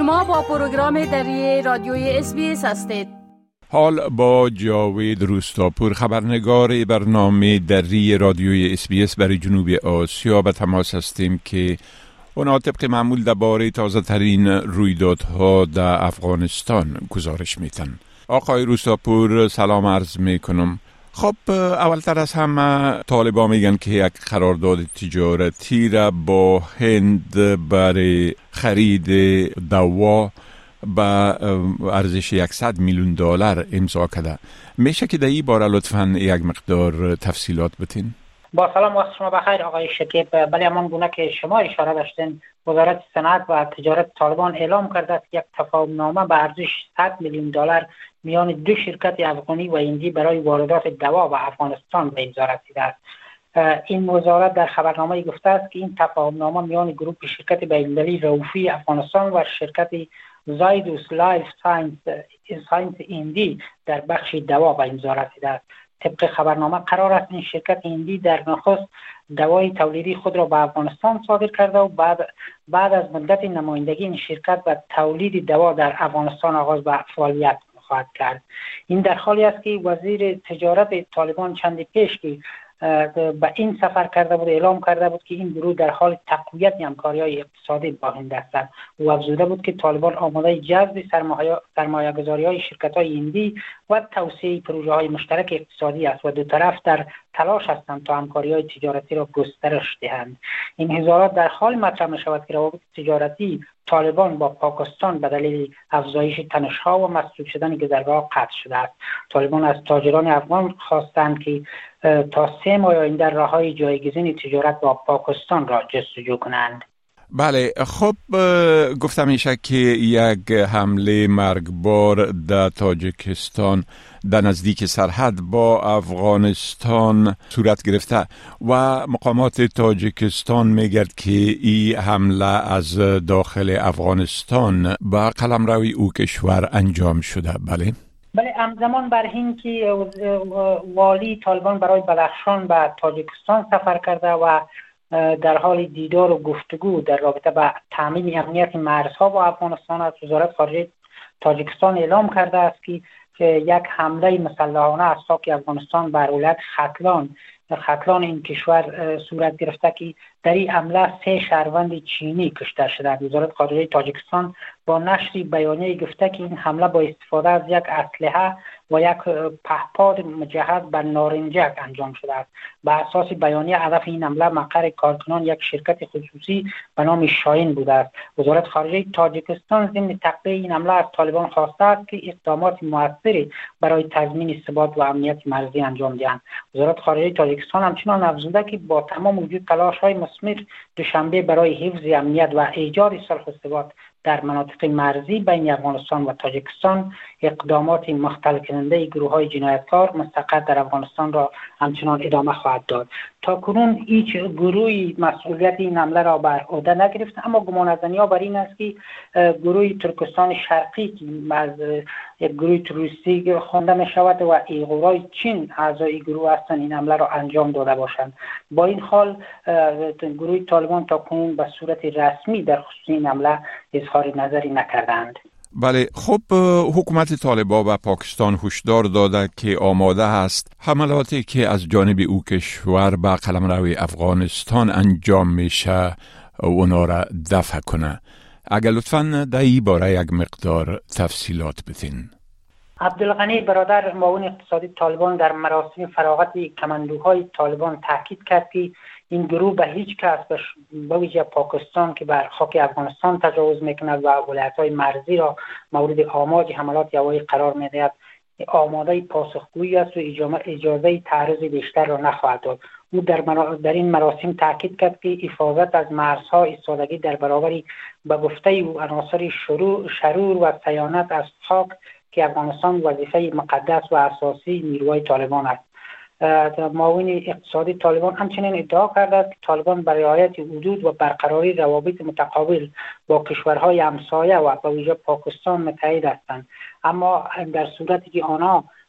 شما با پروگرام دری رادیوی SBS هستید. حال با جاوید روستاپور، خبرنگار برنامه دری رادیوی SBS برای جنوب آسیا به تماس هستیم که اونا طبق معمول درباره تازه ترین رویدادها در افغانستان گزارش میتن. آقای روستاپور سلام عرض میکنم. خب اولتر از همه طالبان میگن که یک قرارداد تجارتی را با هند برای خرید دوا با ارزش $100 میلیون امضا کرده. میشه که در این باره لطفاً یک مقدار تفصیلات بتین؟ با سلام، وقت شما بخیر آقای شکیب. بله، همان گونه که شما اشاره داشتین، وزارت صنعت و تجارت طالبان اعلام کرده است یک تفاهمنامه به ارزش $100 میلیون میان دو شرکت افغانی و هندی برای واردات دوا به افغانستان به امضا رسیده است. این وزارت در خبرنامه گفته است که این تفاهمنامه میان گروه شرکت بین‌المللی رئوفی افغانستان و شرکت زایدوس لایف ساینس هندی در بخش دوا به امضا رسیده است. طبق خبرنامه قرار است این شرکت هندی در نخست دوای تولیدی خود را به افغانستان صادر کرده و بعد از مدت نمایندگی این شرکت به تولید دوا در افغانستان آغاز به فعالیت خواهد کرد. این در حالی است که وزیر تجارت طالبان چندی پیش که به این سفر کرده بود اعلام کرده بود که این گروه در حال تقویت همکاری‌های اقتصادی با هند است. او افزوده بود که طالبان آماده جذب سرمایه‌گذاری‌های شرکت‌های هندی و توسعه پروژه‌های مشترک اقتصادی است و دو طرف در تلاش هستند تا همکاری‌های تجارتی را گسترش دهند. این اظهارات در حال مطرح می‌شود که روابط تجارتی طالبان با پاکستان به دلیل افزایش تنش‌ها و مسدود شدن گذرگاه قطع شده است. طالبان از تاجران افغان خواستند که تا 3 ماه آینده راه‌های جایگزین تجارت با پاکستان را جستجو کنند. بله، خب گفتم میشه که یک حمله مرگبار در تاجیکستان در نزدیک سرحد با افغانستان صورت گرفته و مقامات تاجیکستان میگرد که این حمله از داخل افغانستان به قلمروی او کشور انجام شده. بله، همزمان بر این که والی طالبان برای بدخشان به تاجیکستان سفر کرده و در حال دیدار و گفتگو در رابطه با تامین امنیت مرزها با افغانستان است، وزارت خارجه تاجیکستان اعلام کرده است که یک حمله مسلحانه از خاک افغانستان بر ولایت ختلان این کشور صورت گرفته که در این حمله 3 شهروند چینی کشته شده. وزارت خارجه تاجیکستان با نشر بیانیه گفته که این حمله با استفاده از یک اسلحه و یک پهپاد مجهز به نارنجک انجام شده است. به اساس بیانیه هدف این حمله مقر کارکنان یک شرکت خصوصی به نام شاهین بوده است. وزارت خارجه تاجیکستان ضمن تقبیح این حمله از طالبان خواسته است که اقدامات موثری برای تضمین ثبات و امنیت مرزی انجام دهند. وزارت خارجه تاجیکستان همچنان افزوده که با تمام وجود تلاش‌های مثمر دوشنبه برای حفظ امنیت و ایجاد صلح و ثبات در مناطق مرزی بین افغانستان و تاجیکستان اقدامات مختل کننده گروه‌های جنایتکار مستقر در افغانستان را همچنان ادامه خواهد داد. تا کنون هیچ گروهی مسئولیت این حمله را بر عهده نگرفت، اما گمانه‌زنی‌ها بر این است که گروه ترکستان شرقی که از یک گروه تروریستی خوانده می شود و ایغورای چین اعضای گروه هستند این حمله را انجام داده باشند. با این حال گروه طالبان تا کنون به صورت رسمی در خصوص این حمله اظهار نظری نکردند. بله، خب حکومت طالبان و پاکستان هشدار داده که آماده است حملاتی که از جانب او کشور به قلمرو افغانستان انجام میشه اونا را دفع کنه. اگر لطفاً در این باره یک مقدار تفصیلات بدین. عبدالغنی برادر، معاون اقتصادی طالبان، در مراسم فراغت کماندوهای طالبان تاکید کرد که این گروه به هیچ کس به ویژه پاکستان که بر خاک افغانستان تجاوز میکند و ولایت‌های مرزی را مورد آماج حملات هوایی قرار میدهد آماده پاسخگویی است و اجازه تعرض بیشتر را نخواهد داد. او در این مراسم تاکید کرد که حفاظت از مرزها ایستادگی در برابر به گفته او عناصر شرور و صیانت از خاک که افغانستان وظیفه مقدس و اساسی نیروهای طالبان است. معاون اقتصادی طالبان همچنین ادعا کرده است که طالبان برای رعایت حدود و برقراری روابط متقابل با کشورهای همسایه و به ویژه پاکستان متحد هستند، اما در صورتی که آنها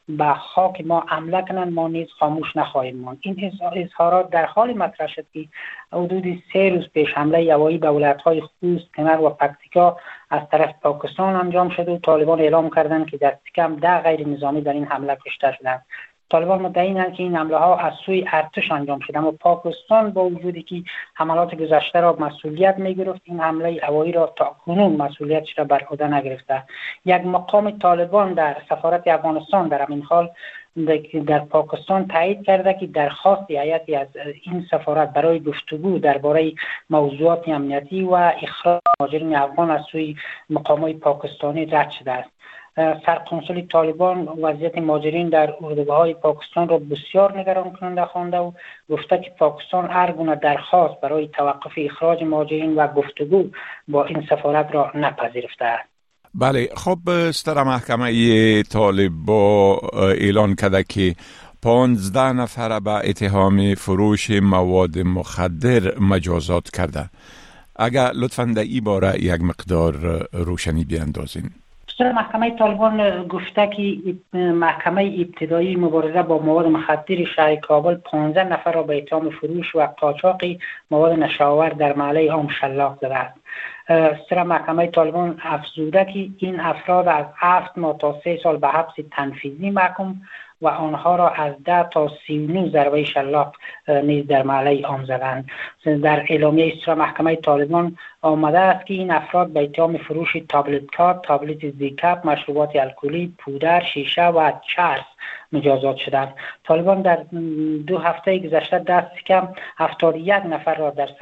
به خاک ما حمله کنند ما نیز خاموش نخواهیم ماند. این اظهارات در حال مطرح شد که حدود 3 روز پیش حمله هوایی به ولایت‌های خوست، کنر و پکتیکا از طرف پاکستان انجام شد و طالبان اعلام کردند که دست کم 10 غیر نظامی در این حمله کشته شدند. طالبان مدعی‌اند که این حمله ها از سوی ارتش انجام شده، اما پاکستان با وجودی که حملات گذشته را مسئولیت می‌گرفت، این حمله هوایی را تا کنون مسئولیتش را بر عهده نگرفته. یک مقام طالبان در سفارت افغانستان در همین حال در پاکستان تایید کرده که درخواست هیئتی از این سفارت برای گفتگو درباره موضوعات امنیتی و اخراج مهاجرین افغان از سوی مقامات پاکستانی رد شده است. سرقنسول طالبان وضعیت مهاجرین در اردوگاه‌های پاکستان را بسیار نگران کننده خوانده و گفته که پاکستان هر گونه درخواست برای توقف اخراج مهاجرین و گفتگو با این سفارت را نپذیرفته است. بله، خب ستر محکمه طالبان اعلان کرده که 15 نفر به اتهام فروش مواد مخدر مجازات کرده. اگر لطفاً در این باره یک مقدار روشنی بیاندازین. محکمه طالبان گفته که محکمه ابتدایی مبارزه با مواد مخدر شهر کابل 15 نفر را به اتهام فروش و قاچاق مواد نشاور در محله عام شلاق زده است. سر محکمه طالبان افزوده که این افراد از 7 ماه تا 3 سال به حبس تنفیذی محکوم و آنها را از 10 تا 39 ضربه شلاق نیز در محله عام زدند. در اعلامیه سر محکمه طالبان آمده است که این افراد به اتهام فروش تابلت زیکاپ، مشروبات الکلی، پودر، شیشه و چرس مجازات شدند. طالبان در 2 هفته گذشته دست کم 71 نفر را در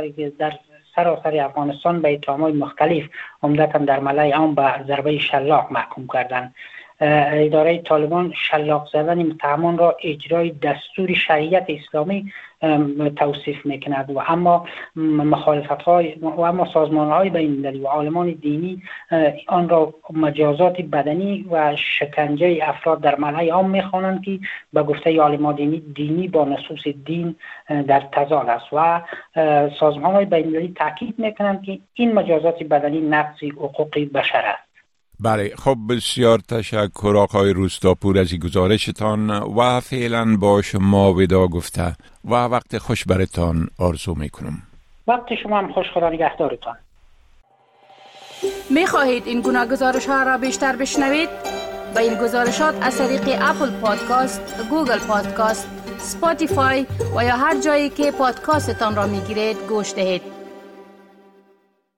سراسر افغانستان به اتهامات مختلف عمدتاً در محله عام به ضربه شلاق محکوم کردند. اداره طالبان شلاق زدن متهمان را اجرای دستور شریعت اسلامی توصیف میکند و اما سازمان‌های بین‌المللی و عالمان دینی آن را مجازات بدنی و شکنجه افراد در محله عام میخوانند که به گفته عالمان دینی با نصوص دین در تضاد است و سازمان‌های بین‌المللی تاکید میکنند که این مجازات بدنی نقض حقوق بشر است. بله، خب بسیار تشکر آقای روستاپور از این گزارشتان و فعلا با شما ودا گفته و وقت خوش برتان آرزو میکنم. وقت شما هم خوش، خدا نگهدارتان. میخواهید این گناه گزارش ها را بیشتر بشنوید؟ با این گزارشات از طریق اپل پادکاست، گوگل پادکاست، سپاتیفای و یا هر جایی که پادکاستتان را میگیرید گوش دهید.